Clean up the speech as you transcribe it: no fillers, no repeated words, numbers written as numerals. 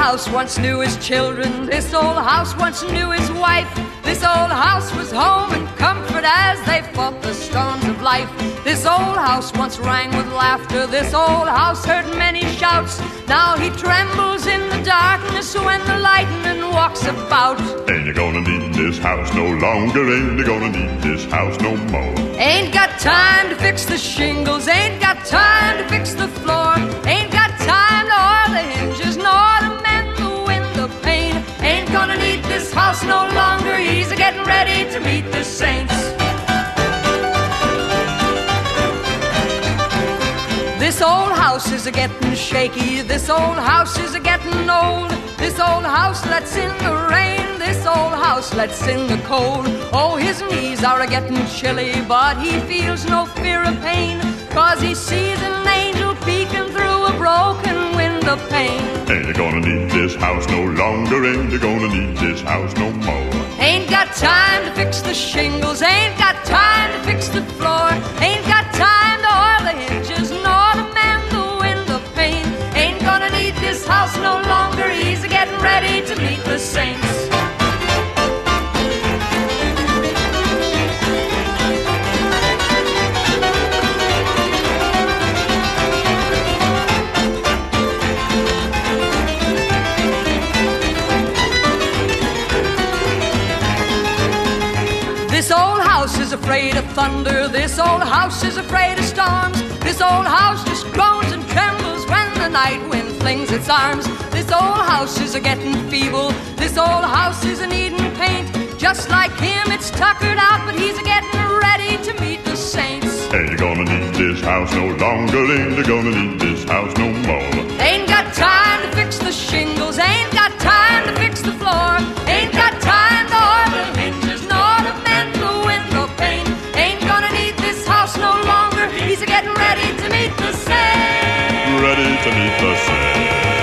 house once knew his children. This old house once knew his wife. This old house was home and comfort as they fought the storms of life. This old house once rang with laughter. This old house heard many shouts. Now he trembles in the darkness when the lightning walks about. Ain't you gonna need this house no longer? Ain't you gonna need this house no more? Ain't got time to fix the shingles. Ain't got time to fix the floor. Ain't got time to oil the hinges nor to mend the window pane. Ain't gonna need this house no longer. He's getting ready to meet the saints. This old house is a-getting shaky. This old house is a-getting old. This old house lets in the rain. This old house lets in the cold. Oh, his knees are a-getting chilly, but he feels no fear of pain, 'cause he sees an angel peeking through a broken window pane. Ain't you gonna need this house no longer? Ain't you gonna need this house no more? Ain't got time to fix the shingles. Ain't got time to fix the floor. Ain't got time to oil the hinges nor to mend the window pane. Ain't gonna need this house no longer. He's getting ready to meet the saints. This old house is afraid of thunder. This old house is afraid of storms. This old house just groans and trembles when the night wind flings its arms. This old house is a-getting feeble. This old house is a-needing paint. Just like him, it's tuckered out, but he's a-getting ready to meet the saints. Ain't you gonna need this house no longer? Ain't you gonna need this house no more? Ain't got time to fix the shingles. Ain't got time to fix the floor. Ain't got time to oil the hinges nor to mend the window pane. Ain't gonna need this house no longer. He's a-getting ready to meet the saints. Ready to meet the saints.